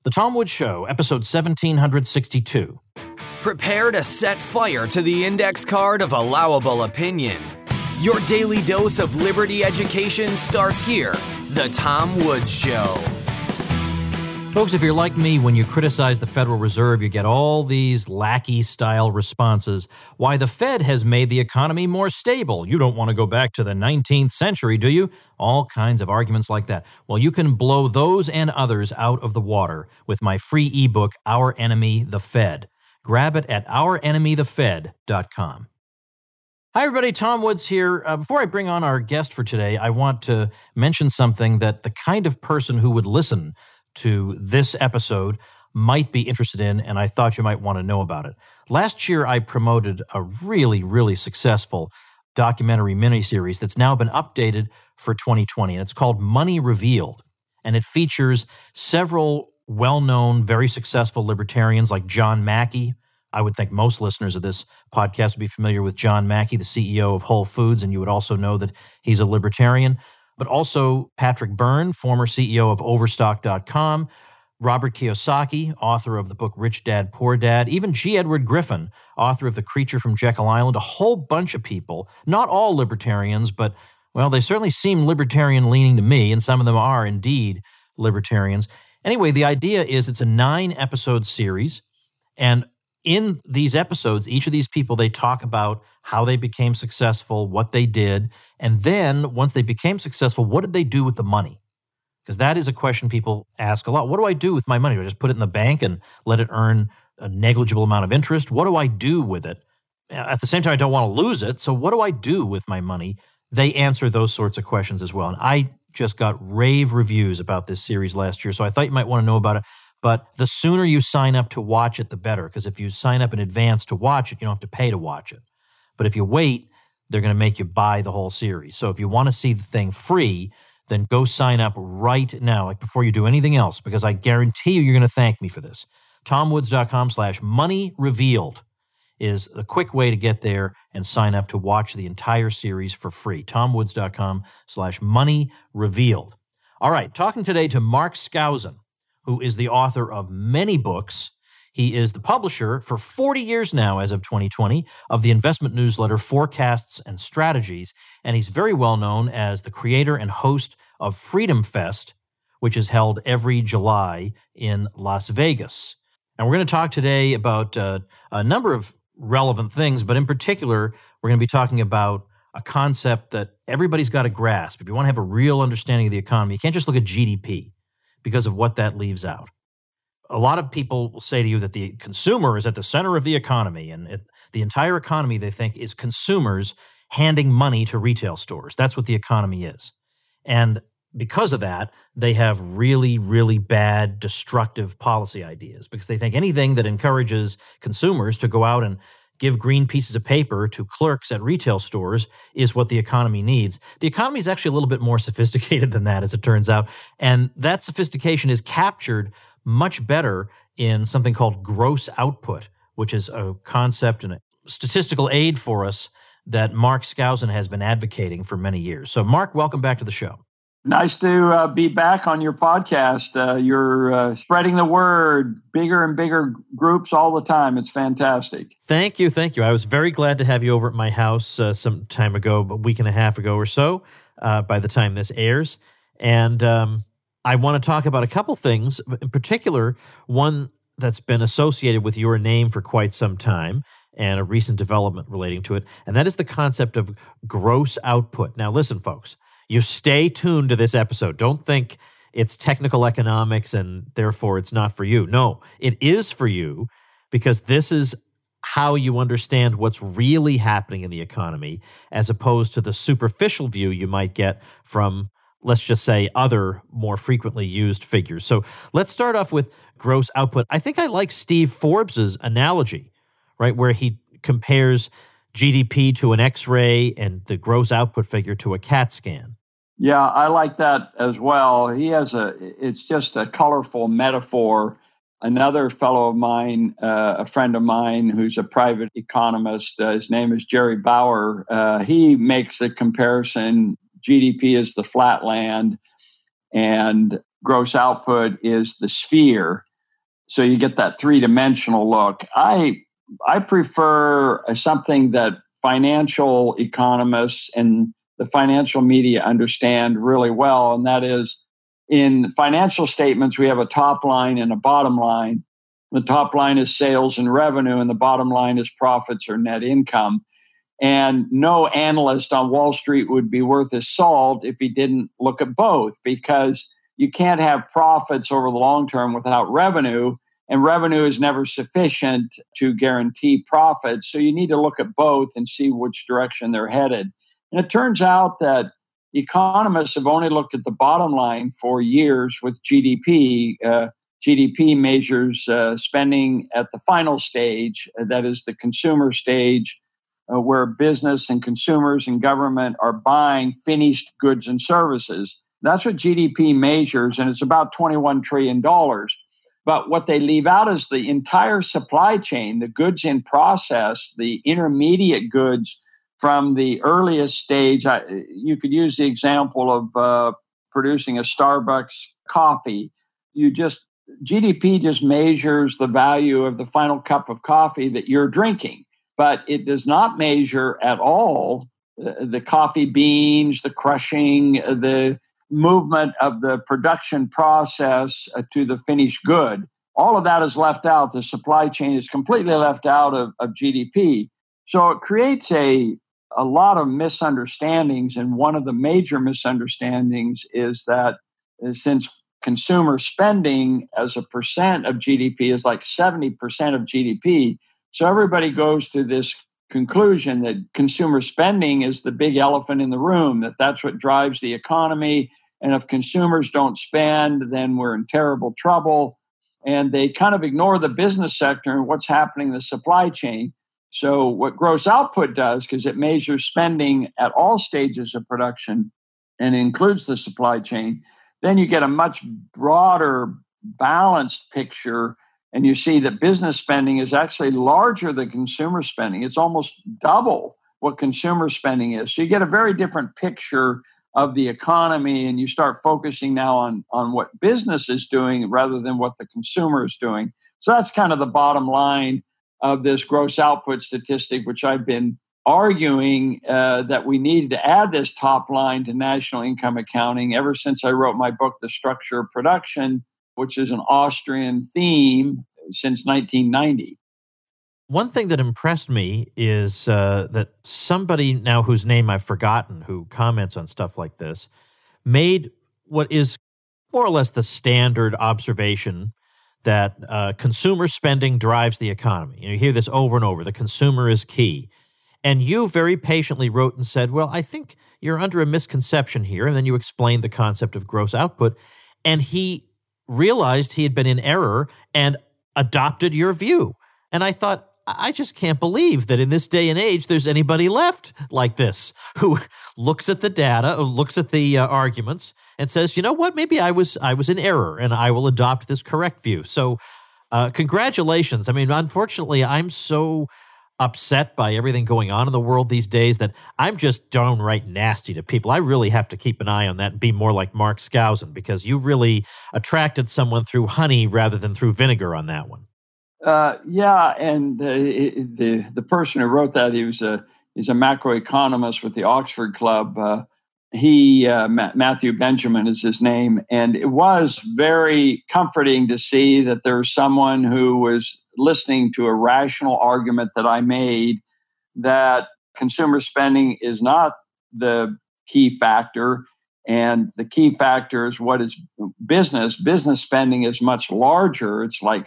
The Tom Woods Show, episode 1762. Prepare to set fire to the index card of allowable opinion. Your daily dose of liberty education starts here. The Tom Woods Show. Folks, if you're like me, when you criticize the Federal Reserve, you get all these lackey-style responses. Why, the Fed has made the economy more stable. You don't want to go back to the 19th century, do you? All kinds of arguments like that. Well, you can blow those and others out of the water with my free ebook, Our Enemy, the Fed. Grab it at ourenemythefed.com. Hi, everybody. Tom Woods here. Before I bring on our guest for today, I want to mention something that the kind of person who would listen to this episode might be interested in, and I thought you might want to know about it. Last year, I promoted a really, really successful documentary miniseries that's now been updated for 2020, and it's called Money Revealed, and it features several well-known, very successful libertarians like John Mackey. I would think most listeners of this podcast would be familiar with John Mackey, the CEO of Whole Foods, and you would also know that he's a libertarian. But also Patrick Byrne, former CEO of Overstock.com, Robert Kiyosaki, author of the book Rich Dad, Poor Dad, even G. Edward Griffin, author of The Creature from Jekyll Island, a whole bunch of people, not all libertarians, but, well, they certainly seem libertarian-leaning to me, and some of them are indeed libertarians. Anyway, the idea is it's a 9-episode series, and in these episodes, each of these people, they talk about how they became successful, what they did, and then once they became successful, what did they do with the money? Because that is a question people ask a lot. What do I do with my money? Do I just put it in the bank and let it earn a negligible amount of interest? What do I do with it? At the same time, I don't want to lose it, so what do I do with my money? They answer those sorts of questions as well. And I just got rave reviews about this series last year, so I thought you might want to know about it. But the sooner you sign up to watch it, the better. Because if you sign up in advance to watch it, you don't have to pay to watch it. But if you wait, they're going to make you buy the whole series. So if you want to see the thing free, then go sign up right now, like before you do anything else, because I guarantee you, you're going to thank me for this. TomWoods.com/moneyrevealed is a quick way to get there and sign up to watch the entire series for free. TomWoods.com/moneyrevealed. All right, talking today to Mark Skousen, who is the author of many books. He is the publisher for 40 years now, as of 2020, of the investment newsletter Forecasts and Strategies, and he's very well known as the creator and host of Freedom Fest, which is held every July in Las Vegas. And we're going to talk today about a number of relevant things, but in particular, we're going to be talking about a concept that everybody's got to grasp. If you want to have a real understanding of the economy, you can't just look at GDP, because of what that leaves out. A lot of people will say to you that the consumer is at the center of the economy, and the entire economy, they think, is consumers handing money to retail stores. That's what the economy is. And because of that, they have really, really bad, destructive policy ideas, because they think anything that encourages consumers to go out and give green pieces of paper to clerks at retail stores is what the economy needs. The economy is actually a little bit more sophisticated than that, as it turns out. And that sophistication is captured much better in something called gross output, which is a concept and a statistical aid for us that Mark Skousen has been advocating for many years. So, Mark, welcome back to the show. Nice to be back on your podcast. You're spreading the word, bigger and bigger groups all the time. It's fantastic. Thank you. Thank you. I was very glad to have you over at my house some time ago, a week and a half ago or so, by the time this airs. And I want to talk about a couple things, in particular, one that's been associated with your name for quite some time and a recent development relating to it, and that is the concept of gross output. Now, listen, folks. You stay tuned to this episode. Don't think it's technical economics and therefore it's not for you. No, it is for you, because this is how you understand what's really happening in the economy, as opposed to the superficial view you might get from, let's just say, other more frequently used figures. So let's start off with gross output. I think I like Steve Forbes's analogy, right, where he compares GDP to an X-ray and the gross output figure to a CAT scan. Yeah, I like that as well. It's just a colorful metaphor. Another fellow of mine, a friend of mine who's a private economist, his name is Jerry Bauer. He makes a comparison. GDP is the flat land and gross output is the sphere. So you get that three-dimensional look. I prefer something that financial economists and the financial media understand really well, and that is in financial statements, we have a top line and a bottom line. The top line is sales and revenue, and the bottom line is profits or net income. And no analyst on Wall Street would be worth his salt if he didn't look at both, because you can't have profits over the long term without revenue, and revenue is never sufficient to guarantee profits. So you need to look at both and see which direction they're headed. And it turns out that economists have only looked at the bottom line for years with GDP. GDP measures spending at the final stage, that is the consumer stage, where business and consumers and government are buying finished goods and services. That's what GDP measures, and it's about $21 trillion. But what they leave out is the entire supply chain, the goods in process, the intermediate goods from the earliest stage. You could use the example of producing a Starbucks coffee. GDP just measures the value of the final cup of coffee that you're drinking, but it does not measure at all the coffee beans, the crushing, the movement of the production process to the finished good. All of that is left out. The supply chain is completely left out of GDP. So it creates a lot of misunderstandings. And one of the major misunderstandings is that since consumer spending as a percent of GDP is like 70% of GDP, so everybody goes to this conclusion that consumer spending is the big elephant in the room, that's what drives the economy. And if consumers don't spend, then we're in terrible trouble. And they kind of ignore the business sector and what's happening in the supply chain. So what gross output does, because it measures spending at all stages of production and includes the supply chain, then you get a much broader, balanced picture. And you see that business spending is actually larger than consumer spending. It's almost double what consumer spending is. So you get a very different picture of the economy, and you start focusing now on what business is doing rather than what the consumer is doing. So that's kind of the bottom line of this gross output statistic, which I've been arguing that we needed to add this top line to national income accounting ever since I wrote my book, The Structure of Production, which is an Austrian theme since 1990. One thing that impressed me is that somebody now whose name I've forgotten, who comments on stuff like this, made what is more or less the standard observation that consumer spending drives the economy. You hear this over and over, the consumer is key. And you very patiently wrote and said, well, I think you're under a misconception here. And then you explained the concept of gross output. And he realized he had been in error and adopted your view. And I thought, I just can't believe that in this day and age, there's anybody left like this who looks at the data, looks at the arguments, and says, you know what, maybe I was in error, and I will adopt this correct view. So congratulations. I mean, unfortunately, I'm so upset by everything going on in the world these days that I'm just downright nasty to people. I really have to keep an eye on that and be more like Mark Skousen, because you really attracted someone through honey rather than through vinegar on that one. And the person who wrote that, he's a macroeconomist with the Oxford Club. Matthew Benjamin is his name, and it was very comforting to see that there was someone who was listening to a rational argument that I made that consumer spending is not the key factor. And the key factor is what is business. Business spending is much larger. It's like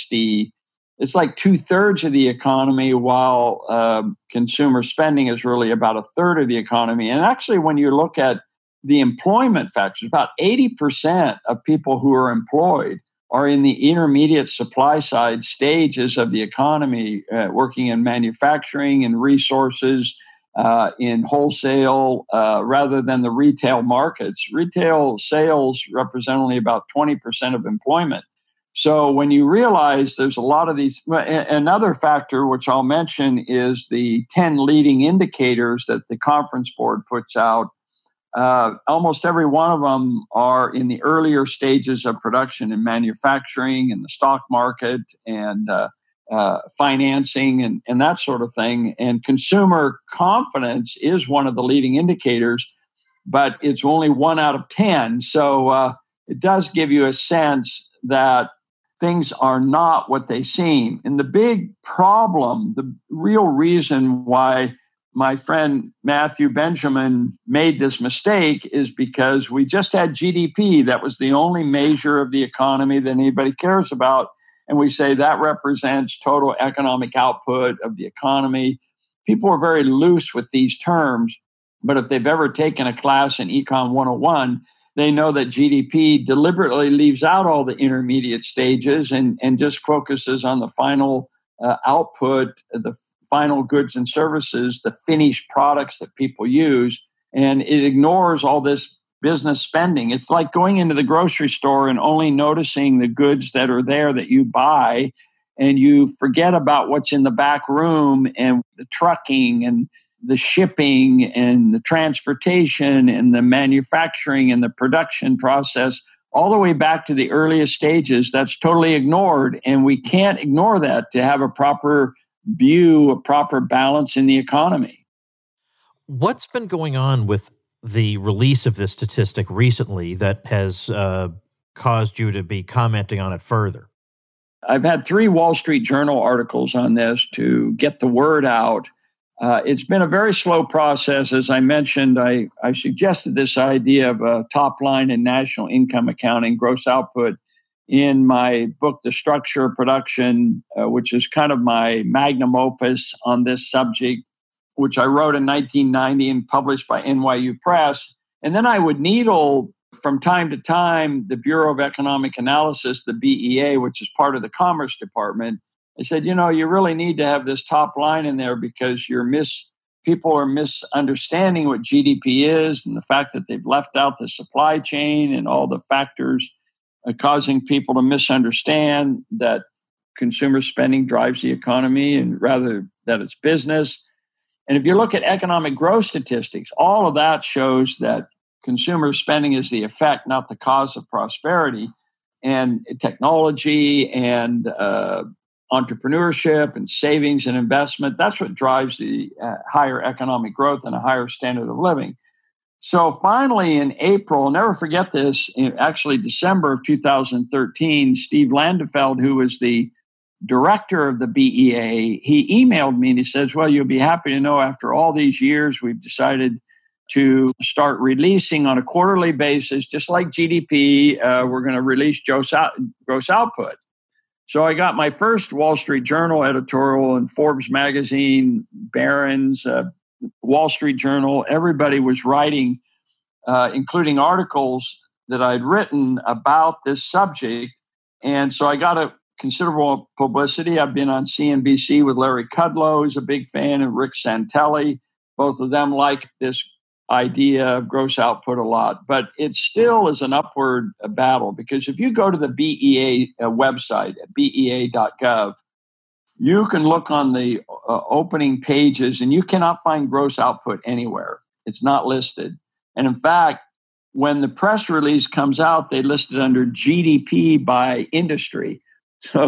2/3 of the economy, while consumer spending is really about 1/3 of the economy. And actually, when you look at the employment factors, about 80% of people who are employed are in the intermediate supply side stages of the economy, working in manufacturing and resources, in wholesale, rather than the retail markets. Retail sales represent only about 20% of employment. So when you realize there's a lot of these, another factor which I'll mention is the 10 leading indicators that the Conference Board puts out. Almost every one of them are in the earlier stages of production and manufacturing and the stock market and financing and that sort of thing. And consumer confidence is one of the leading indicators, but it's only 1 out of 10. So it does give you a sense that things are not what they seem. And the big problem, the real reason why my friend Matthew Benjamin made this mistake is because we just had GDP. That was the only measure of the economy that anybody cares about. And we say that represents total economic output of the economy. People are very loose with these terms, but if they've ever taken a class in Econ 101, they know that GDP deliberately leaves out all the intermediate stages and just focuses on the final output, the final goods and services, the finished products that people use. And it ignores all this business spending. It's like going into the grocery store and only noticing the goods that are there that you buy, and you forget about what's in the back room and the trucking and the shipping and the transportation and the manufacturing and the production process, all the way back to the earliest stages. That's totally ignored. And we can't ignore that to have a proper view, a proper balance in the economy. What's been going on with the release of this statistic recently that has caused you to be commenting on it further? I've had 3 Wall Street Journal articles on this to get the word out. It's been a very slow process. As I mentioned, I suggested this idea of a top line in national income accounting, gross output, in my book, The Structure of Production, which is kind of my magnum opus on this subject, which I wrote in 1990 and published by NYU Press. And then I would needle from time to time the Bureau of Economic Analysis, the BEA, which is part of the Commerce Department. I said, you really need to have this top line in there because people are misunderstanding what GDP is and the fact that they've left out the supply chain and all the factors causing people to misunderstand that consumer spending drives the economy and rather that it's business. And if you look at economic growth statistics, all of that shows that consumer spending is the effect, not the cause of prosperity. And technology and entrepreneurship and savings and investment, that's what drives the higher economic growth and a higher standard of living. So finally in April, I'll never forget this, actually December of 2013, Steve Landefeld, who was the director of the BEA, he emailed me and he says, well, you'll be happy to know after all these years, we've decided to start releasing on a quarterly basis, just like GDP, we're going to release gross output. So I got my first Wall Street Journal editorial in Forbes magazine, Barron's, Wall Street Journal. Everybody was writing, including articles that I'd written about this subject. And so I got a considerable publicity. I've been on CNBC with Larry Kudlow, who's a big fan, and Rick Santelli. Both of them like this idea of gross output a lot. But it still is an upward battle because if you go to the BEA website at bea.gov, you can look on the opening pages and you cannot find gross output anywhere. It's not listed. And in fact, when the press release comes out, they list it under GDP by industry. So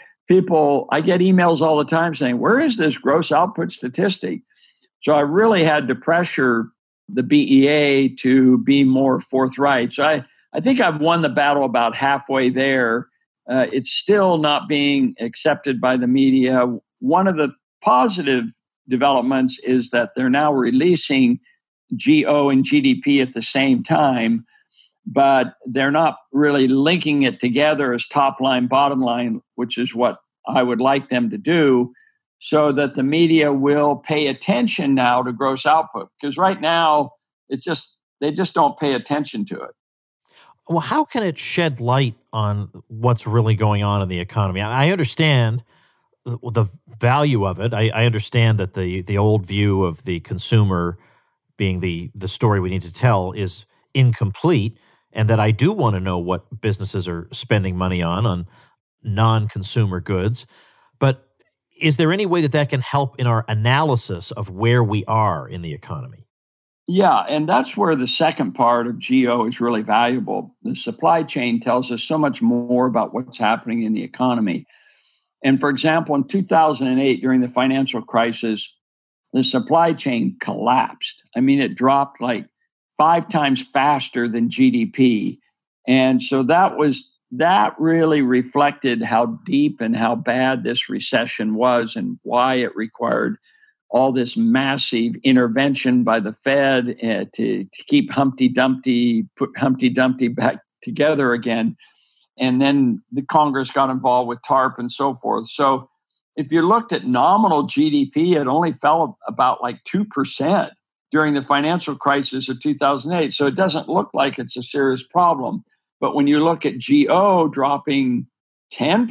I get emails all the time saying, where is this gross output statistic? So I really had to pressure the BEA to be more forthright. So I think I've won the battle about halfway there. It's still not being accepted by the media. One of the positive developments is that they're now releasing GO and GDP at the same time, but they're not really linking it together as top line, bottom line, which is what I would like them to do, so that the media will pay attention now to gross output. Because right now, they just don't pay attention to it. Well, how can it shed light on what's really going on in the economy? I understand the value of it. I understand that the old view of the consumer being the story we need to tell is incomplete, and that I do want to know what businesses are spending money on non-consumer goods. But is there any way that can help in our analysis of where we are in the economy? Yeah, and that's where the second part of GEO is really valuable. The supply chain tells us so much more about what's happening in the economy. And for example, in 2008, during the financial crisis, the supply chain collapsed. I mean, it dropped like 5 times faster than GDP. And so that really reflected how deep and how bad this recession was and why it required all this massive intervention by the Fed to keep put Humpty Dumpty back together again. And then the Congress got involved with TARP and so forth. So if you looked at nominal GDP, it only fell about like 2% during the financial crisis of 2008. So it doesn't look like it's a serious problem. But when you look at GO dropping 10%,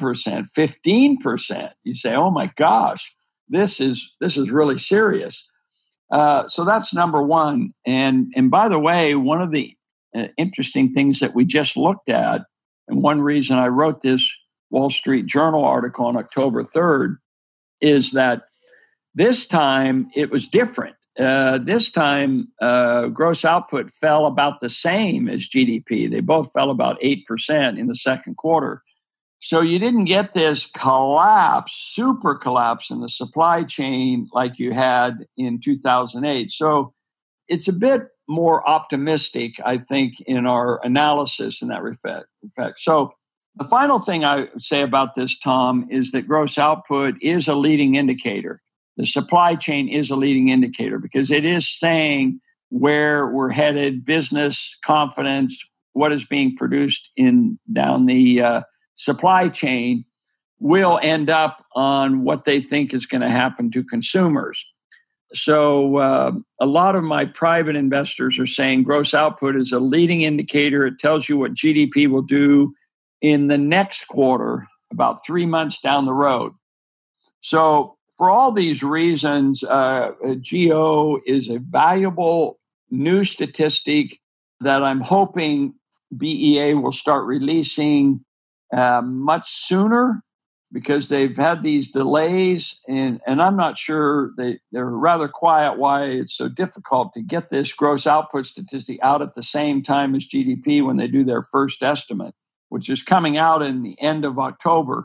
15%, you say, oh my gosh, this is really serious. So that's number one. And by the way, one of the interesting things that we just looked at, and one reason I wrote this Wall Street Journal article on October 3rd, is that this time it was different. This time, gross output fell about the same as GDP. They both fell about 8% in the second quarter. So you didn't get this super collapse in the supply chain like you had in 2008. So it's a bit more optimistic, I think, in our analysis in that respect. So the final thing I would say about this, Tom, is that gross output is a leading indicator. The supply chain is a leading indicator because it is saying where we're headed, business confidence, what is being produced down the supply chain will end up on what they think is going to happen to consumers. So a lot of my private investors are saying gross output is a leading indicator. It tells you what GDP will do in the next quarter, about 3 months down the road. So for all these reasons, GO is a valuable new statistic that I'm hoping BEA will start releasing much sooner, because they've had these delays, and I'm not sure they're rather quiet why it's so difficult to get this gross output statistic out at the same time as GDP when they do their first estimate, which is coming out in the end of October.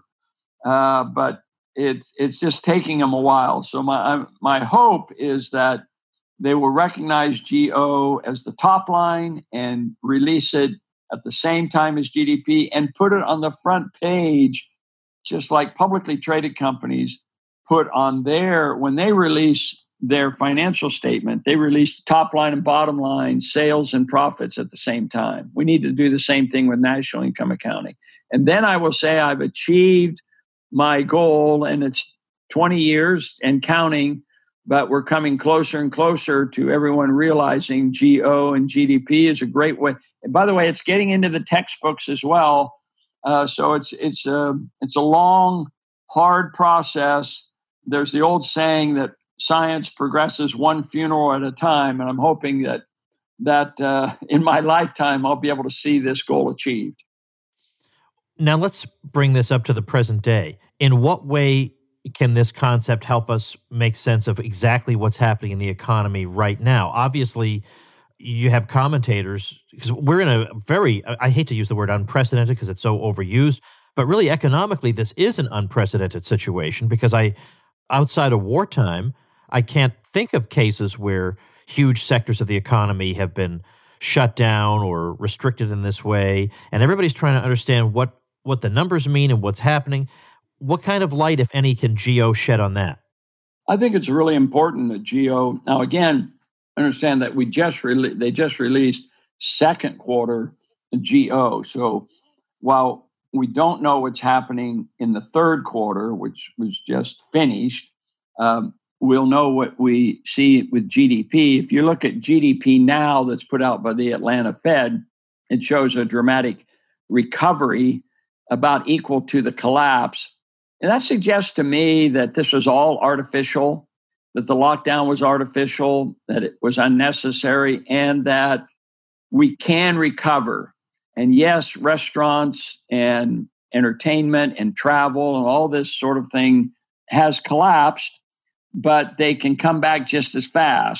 But it's just taking them a while. So my hope is that they will recognize GO as the top line and release it at the same time as GDP and put it on the front page, just like publicly traded companies put on when they release their financial statement, they release the top line and bottom line, sales and profits at the same time. We need to do the same thing with national income accounting. And then I will say I've achieved my goal, and it's 20 years and counting, but we're coming closer and closer to everyone realizing GO and GDP is a great way. And by the way, it's getting into the textbooks as well. So it's a long, hard process. There's the old saying that science progresses one funeral at a time, and I'm hoping that in my lifetime I'll be able to see this goal achieved. Now let's bring this up to the present day. In what way can this concept help us make sense of exactly what's happening in the economy right now? Obviously, you have commentators, because we're in a very, I hate to use the word unprecedented because it's so overused, but really economically, this is an unprecedented situation because outside of wartime, I can't think of cases where huge sectors of the economy have been shut down or restricted in this way. And everybody's trying to understand what the numbers mean and what's happening. What kind of light, if any, can GO shed on that? I think it's really important that GO, now again, understand that they just released second quarter GO. So while we don't know what's happening in the third quarter, which was just finished, we'll know what we see with GDP. If you look at GDP now that's put out by the Atlanta Fed, it shows a dramatic recovery about equal to the collapse. And that suggests to me that this was all artificial, that the lockdown was artificial, that it was unnecessary, and that we can recover. And yes, restaurants and entertainment and travel and all this sort of thing has collapsed, but they can come back just as fast.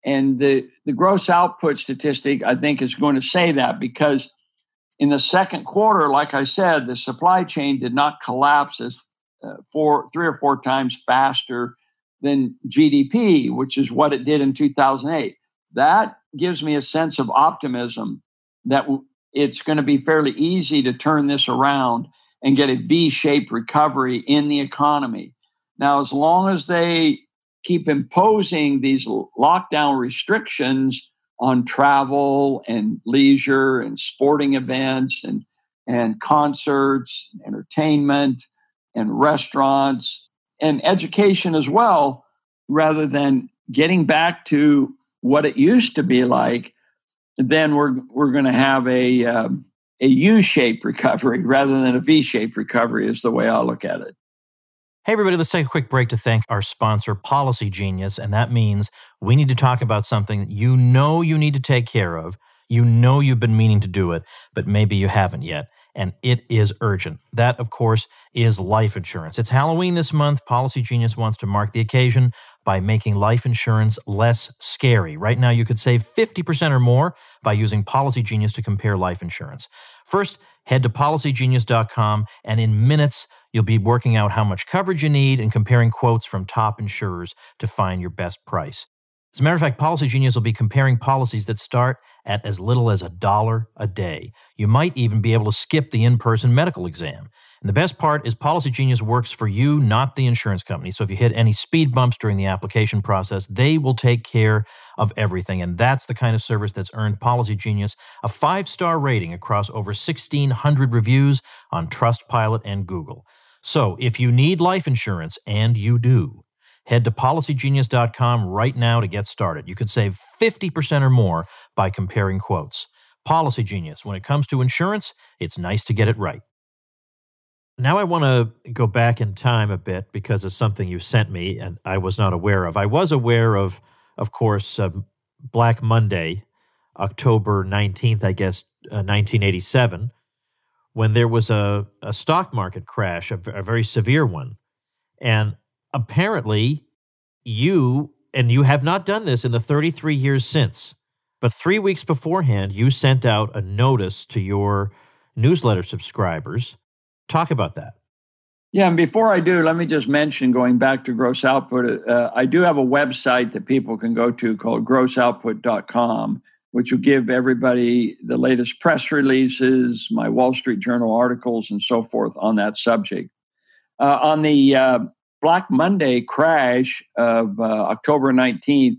And the gross output statistic, I think, is going to say that because in the second quarter, like I said, the supply chain did not collapse as 3 or 4 times faster than GDP, which is what it did in 2008. That gives me a sense of optimism that it's going to be fairly easy to turn this around and get a V-shaped recovery in the economy. Now, as long as they keep imposing these lockdown restrictions on travel and leisure and sporting events and concerts, entertainment and restaurants and education as well, rather than getting back to what it used to be like, then we're going to have a U-shaped recovery rather than a V-shaped recovery is the way I look at it. Hey, everybody, let's take a quick break to thank our sponsor, Policy Genius, and that means we need to talk about something you know you need to take care of. You know you've been meaning to do it, but maybe you haven't yet, and it is urgent. That, of course, is life insurance. It's Halloween this month. Policy Genius wants to mark the occasion by making life insurance less scary. Right now, you could save 50% or more by using Policy Genius to compare life insurance. First, head to policygenius.com, and in minutes, you'll be working out how much coverage you need and comparing quotes from top insurers to find your best price. As a matter of fact, Policy Genius will be comparing policies that start at as little as $1 a day. You might even be able to skip the in-person medical exam. And the best part is Policy Genius works for you, not the insurance company. So if you hit any speed bumps during the application process, they will take care of everything. And that's the kind of service that's earned Policy Genius a 5-star rating across over 1,600 reviews on Trustpilot and Google. So if you need life insurance, and you do, head to policygenius.com right now to get started. You could save 50% or more by comparing quotes. Policy Genius. When it comes to insurance, it's nice to get it right. Now I want to go back in time a bit because of something you sent me and I was not aware of. I was aware of course, Black Monday, October 19th, 1987, when there was a stock market crash, a very severe one. And apparently you have not done this in the 33 years since, but 3 weeks beforehand, you sent out a notice to your newsletter subscribers. Talk about that. Yeah, and before I do, let me just mention, going back to gross output, I do have a website that people can go to called grossoutput.com, which will give everybody the latest press releases, my Wall Street Journal articles, and so forth on that subject. On the Black Monday crash of October 19th,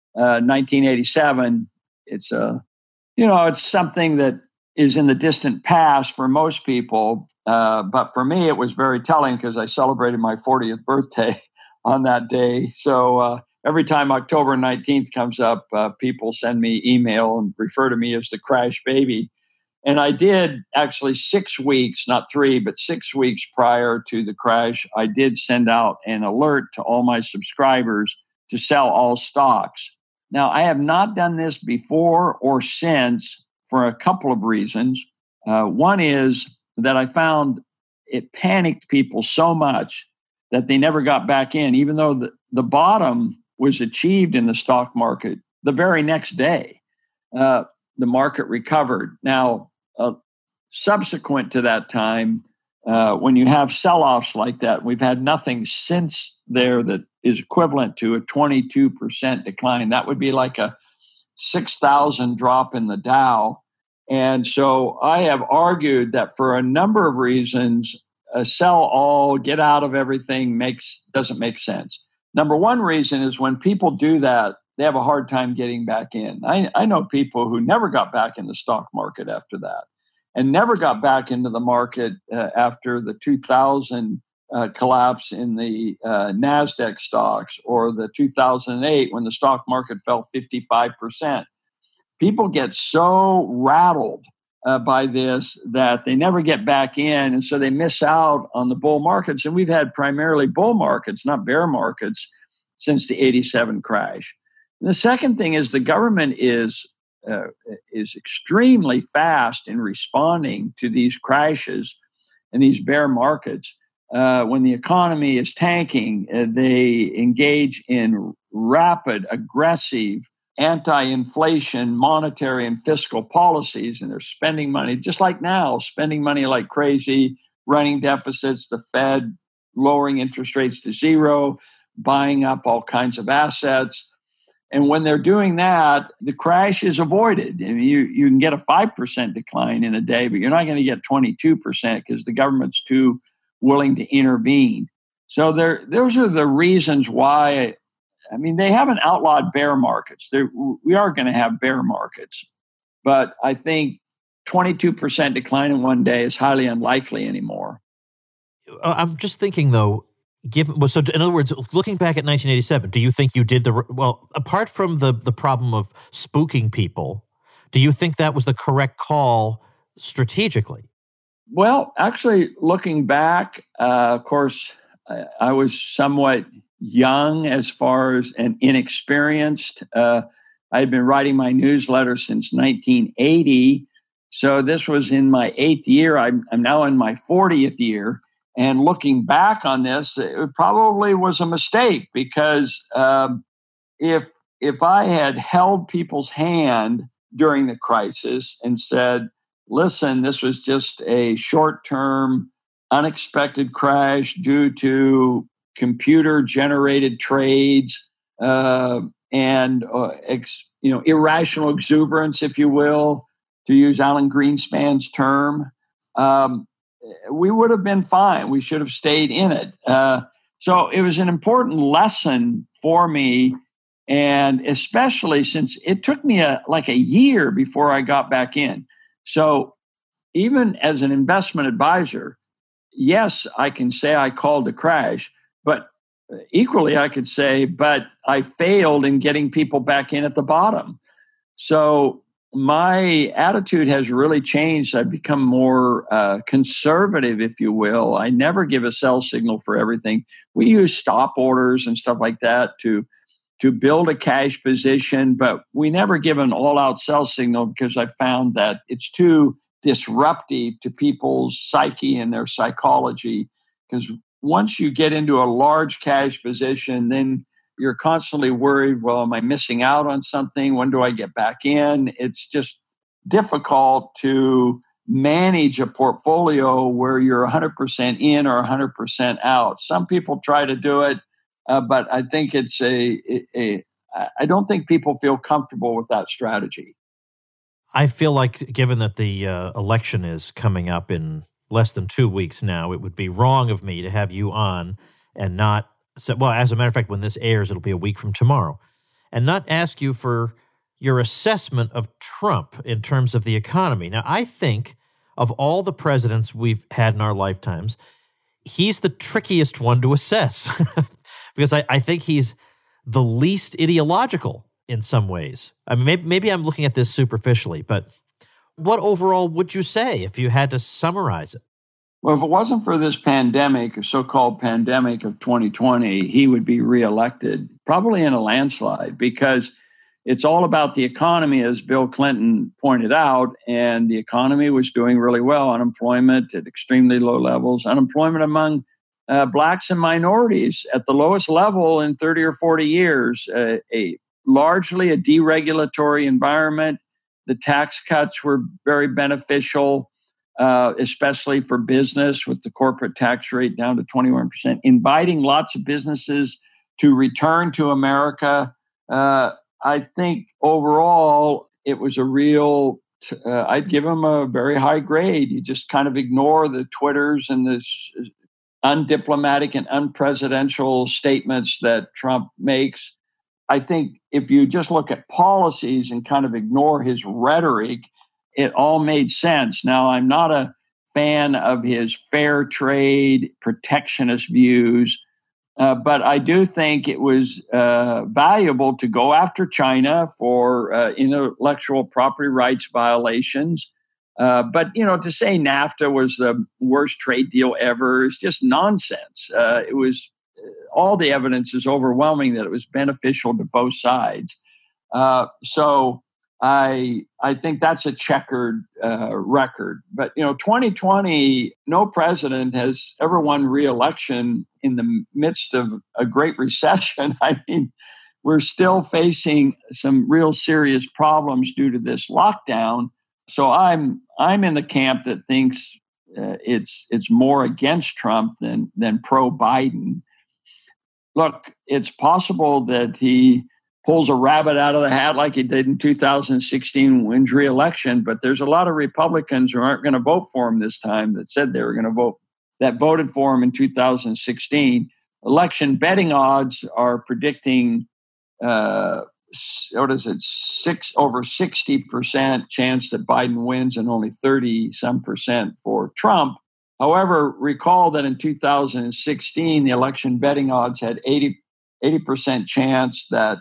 1987, it's something that is in the distant past for most people. But for me, it was very telling because I celebrated my 40th birthday on that day. So every time October 19th comes up, people send me email and refer to me as the crash baby. And I did actually 6 weeks, not 3, but 6 weeks prior to the crash, I did send out an alert to all my subscribers to sell all stocks. Now, I have not done this before or since for a couple of reasons. One is that I found it panicked people so much that they never got back in, even though the bottom was achieved in the stock market the very next day. The market recovered. Now, subsequent to that time, when you have sell-offs like that, we've had nothing since there that is equivalent to a 22% decline. That would be like a 6,000 drop in the Dow. And so I have argued that for a number of reasons, sell all, get out of everything doesn't make sense. Number one reason is when people do that, they have a hard time getting back in. I know people who never got back in the stock market after that and never got back into the market after the 2000 collapse in the NASDAQ stocks or the 2008 when the stock market fell 55%. People get so rattled by this that they never get back in, and so they miss out on the bull markets. And we've had primarily bull markets, not bear markets, since the 87 crash. And the second thing is the government is extremely fast in responding to these crashes and these bear markets. When the economy is tanking, they engage in rapid, aggressive anti-inflation monetary and fiscal policies, and they're spending money just like now, spending money like crazy, running deficits, the Fed lowering interest rates to zero, buying up all kinds of assets. And when they're doing that, the crash is avoided. I mean, you can get a 5% decline in a day, but you're not going to get 22% because the government's too willing to intervene. So those are the reasons why. I mean, they haven't outlawed bear markets. We are going to have bear markets. But I think 22% decline in one day is highly unlikely anymore. I'm just thinking, though, so in other words, looking back at 1987, do you think you did apart from the problem of spooking people, do you think that was the correct call strategically? Well, actually, looking back, of course, I was somewhat young as far as and inexperienced. I had been writing my newsletter since 1980. So this was in my 8th year. I'm now in my 40th year. And looking back on this, it probably was a mistake because if I had held people's hand during the crisis and said, listen, this was just a short-term, unexpected crash due to computer-generated trades and irrational exuberance, if you will, to use Alan Greenspan's term, we would have been fine. We should have stayed in it. So it was an important lesson for me, and especially since it took me like a year before I got back in. So even as an investment advisor, yes, I can say I called a crash, but equally I could say, but I failed in getting people back in at the bottom. So my attitude has really changed. I've become more conservative, if you will. I never give a sell signal for everything. We use stop orders and stuff like that to build a cash position, but we never give an all-out sell signal because I found that it's too disruptive to people's psyche and their psychology. Because once you get into a large cash position, then you're constantly worried, well, am I missing out on something? When do I get back in? It's just difficult to manage a portfolio where you're 100% in or 100% out. Some people try to do it, but I think it's I don't think people feel comfortable with that strategy. I feel like given that the election is coming up in less than 2 weeks now, it would be wrong of me to have you on and not, well, as a matter of fact, when this airs, it'll be a week from tomorrow, and not ask you for your assessment of Trump in terms of the economy. Now, I think of all the presidents we've had in our lifetimes, he's the trickiest one to assess because I think he's the least ideological in some ways. I mean, maybe I'm looking at this superficially, but what overall would you say if you had to summarize it? Well, if it wasn't for this pandemic, or so-called pandemic of 2020, he would be reelected, probably in a landslide, because it's all about the economy, as Bill Clinton pointed out, and the economy was doing really well. Unemployment at extremely low levels, unemployment among blacks and minorities at the lowest level in 30 or 40 years, largely a deregulatory environment. The tax cuts were very beneficial, especially for business, with the corporate tax rate down to 21%, inviting lots of businesses to return to America. I think overall it was a real, I'd give him a very high grade. You just kind of ignore the Twitters and the undiplomatic and unpresidential statements that Trump makes. I think if you just look at policies and kind of ignore his rhetoric, it all made sense. Now, I'm not a fan of his fair trade protectionist views, but I do think it was valuable to go after China for intellectual property rights violations. But, to say NAFTA was the worst trade deal ever is just nonsense. It was all the evidence is overwhelming that it was beneficial to both sides. So I think that's a checkered record. But, 2020, no president has ever won re-election in the midst of a great recession. I mean, we're still facing some real serious problems due to this lockdown. So I'm in the camp that thinks it's more against Trump than pro Biden. Look, it's possible that he pulls a rabbit out of the hat like he did in 2016, wins re-election, but there's a lot of Republicans who aren't going to vote for him this time that said they were going to vote, that voted for him in 2016. Election betting odds are predicting, over 60% chance that Biden wins and only 30-some% for Trump. However, recall that in 2016, the election betting odds had 80% chance that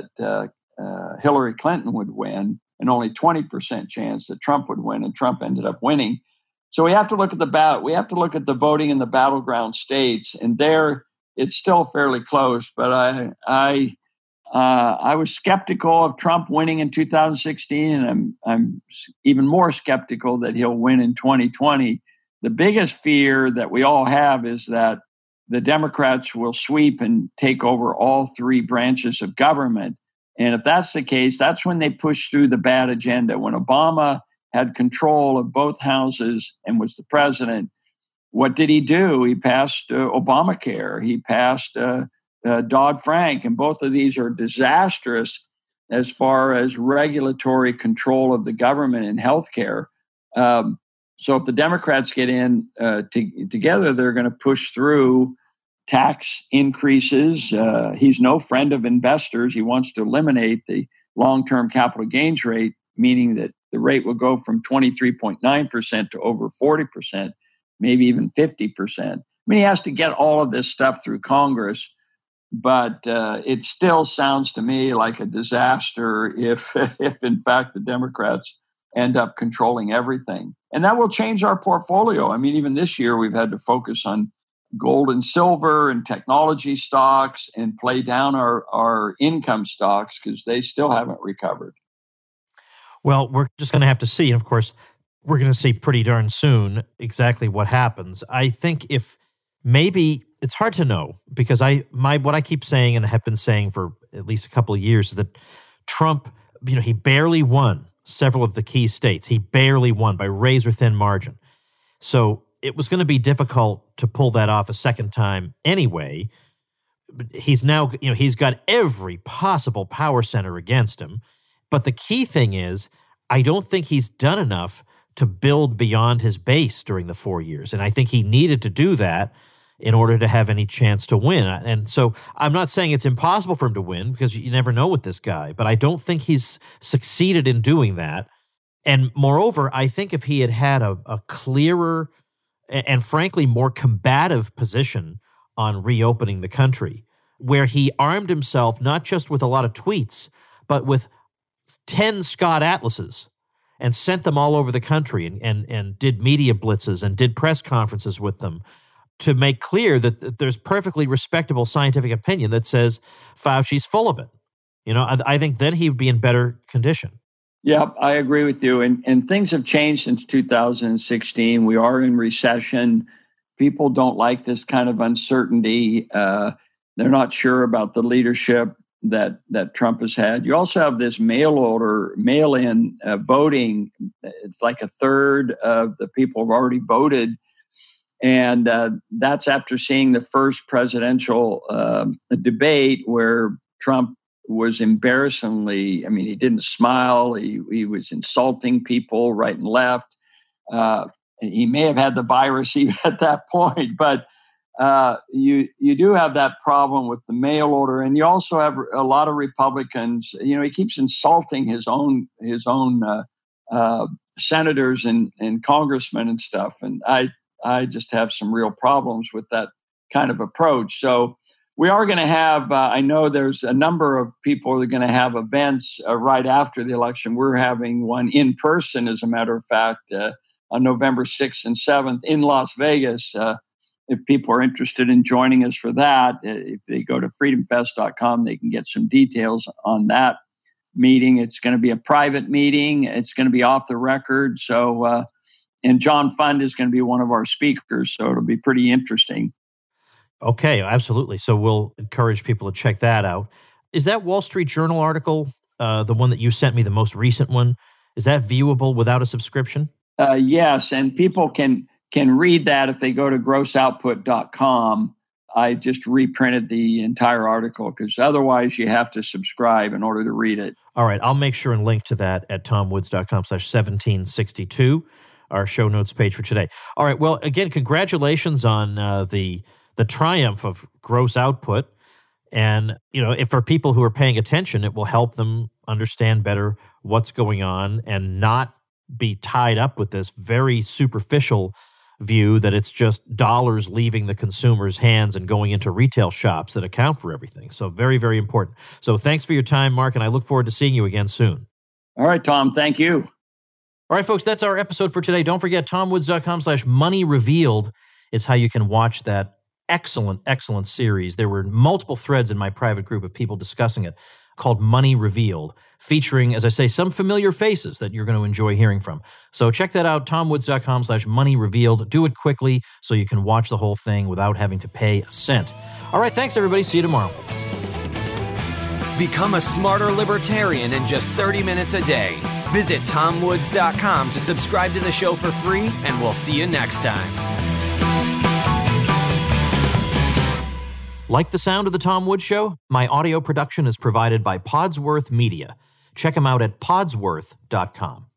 Hillary Clinton would win and only 20% chance that Trump would win, and Trump ended up winning. So we have to look at we have to look at the voting in the battleground states, and there it's still fairly close. But I was skeptical of Trump winning in 2016, and I'm even more skeptical that he'll win in 2020. The biggest fear that we all have is that the Democrats will sweep and take over all three branches of government. And if that's the case, that's when they push through the bad agenda. When Obama had control of both houses and was the president, what did he do? He passed Obamacare. He passed Dodd-Frank. And both of these are disastrous as far as regulatory control of the government in healthcare. So if the Democrats get in together, they're going to push through tax increases. He's no friend of investors. He wants to eliminate the long-term capital gains rate, meaning that the rate will go from 23.9% to over 40%, maybe even 50%. I mean, he has to get all of this stuff through Congress, but it still sounds to me like a disaster if in fact the Democrats end up controlling everything. And that will change our portfolio. I mean, even this year, we've had to focus on gold and silver and technology stocks and play down our income stocks because they still haven't recovered. Well, we're just going to have to see. And of course, we're going to see pretty darn soon exactly what happens. I think if maybe it's hard to know because what I keep saying and have been saying for at least a couple of years is that Trump, he barely won several of the key states. He barely won by razor-thin margin. So it was going to be difficult to pull that off a second time anyway. But he's now, he's got every possible power center against him. But the key thing is, I don't think he's done enough to build beyond his base during the 4 years. And I think he needed to do that in order to have any chance to win. And so I'm not saying it's impossible for him to win because you never know with this guy, but I don't think he's succeeded in doing that. And moreover, I think if he had had a clearer and frankly more combative position on reopening the country, where he armed himself not just with a lot of tweets, but with 10 Scott Atlases and sent them all over the country and did media blitzes and did press conferences with them, to make clear that there's perfectly respectable scientific opinion that says Fauci's full of it. I think then he would be in better condition. Yeah, I agree with you. And things have changed since 2016. We are in recession. People don't like this kind of uncertainty. They're not sure about the leadership that Trump has had. You also have this mail-in voting. It's like a third of the people have already voted. And that's after seeing the first presidential debate where Trump was embarrassingly, he didn't smile. He was insulting people right and left. He may have had the virus even at that point, but you do have that problem with the mail order. And you also have a lot of Republicans, he keeps insulting his own senators and congressmen and stuff. And I just have some real problems with that kind of approach. So we are going to have, I know there's a number of people that are going to have events right after the election. We're having one in person, as a matter of fact, on November 6th and 7th in Las Vegas. If people are interested in joining us for that, if they go to freedomfest.com, they can get some details on that meeting. It's going to be a private meeting. It's going to be off the record. So, and John Fund is going to be one of our speakers, so it'll be pretty interesting. Okay, absolutely. So we'll encourage people to check that out. Is that Wall Street Journal article, the one that you sent me, the most recent one, is that viewable without a subscription? Yes, and people can read that if they go to grossoutput.com. I just reprinted the entire article because otherwise you have to subscribe in order to read it. All right, I'll make sure and link to that at tomwoods.com/1762, our show notes page for today. All right, well, again, congratulations on the triumph of gross output. And, if for people who are paying attention, it will help them understand better what's going on and not be tied up with this very superficial view that it's just dollars leaving the consumer's hands and going into retail shops that account for everything. So very, very important. So thanks for your time, Mark, and I look forward to seeing you again soon. All right, Tom. Thank you. All right, folks, that's our episode for today. Don't forget, tomwoods.com/money revealed is how you can watch that excellent, excellent series. There were multiple threads in my private group of people discussing it called Money Revealed, featuring, as I say, some familiar faces that you're going to enjoy hearing from. So check that out, tomwoods.com/money revealed. Do it quickly so you can watch the whole thing without having to pay a cent. All right, thanks, everybody. See you tomorrow. Become a smarter libertarian in just 30 minutes a day. Visit tomwoods.com to subscribe to the show for free, and we'll see you next time. Like the sound of The Tom Woods Show? My audio production is provided by Podsworth Media. Check them out at podsworth.com.